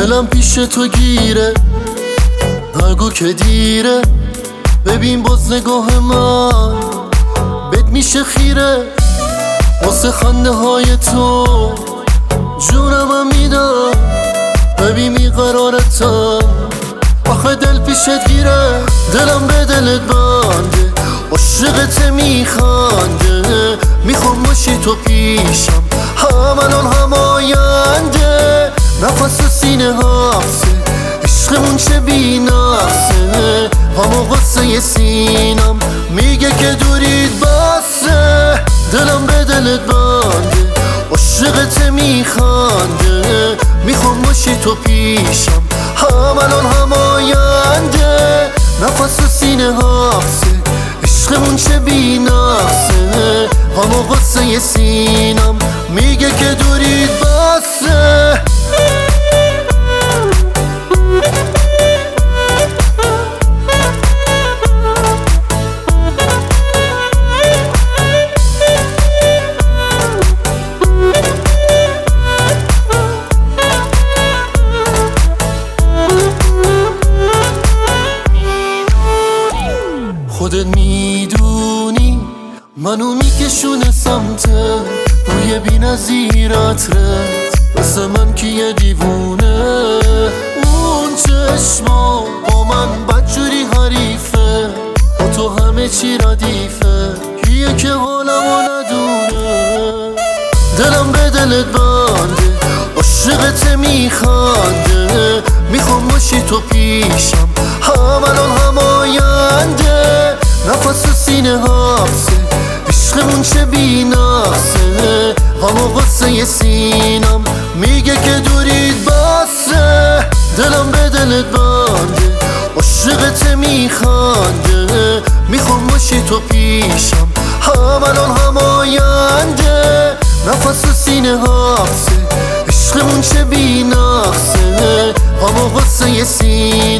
دلم پیش تو گیره، نگو که دیره. ببین باز نگاه من بهت میشه خیره، واسه خنده های تو جونم میدم. ببین بیقرارتم آخه دل پیشت گیره، دلم به دلت بنده، عاشقت میخنده. میخوام باشی تو پیشم هم الان هم آینده. نفس و سینه حبسه، عشقمون چه بی نفسه. همه غصه سینم میگه که دورید بسه. دلم به دلت بنده، عاشقت میخنده. میخوام باشی تو پیشم هم الان هم آینده. نفس و سینه حبسه، عشقمون چه بی نفسه. همه غصه سینم میگه که دورید بسه. خودت میدونی منو میکشونه سمتت، روی بی نظیر عطرت مثل من که یه دیوونه. اون چشما با من بدجوری حریفه، با تو همه چی ردیفه. کیه که حالمو ندونه؟ دلم به دلت بنده، عاشقت میخنده. میخوام باشی تو پیشم هم الان هم آینده. نفس و سینه حبسه، عشقمون چه بی نفسه. همه غصه سینم میگه که دورید بسه. دلم به دلت بنده، عاشقت میخنده. میخوام باشی تو پیشم هم الان هم آینده. نفس و سینه حبسه، عشقمون چه بی نفسه. همه غصه سینم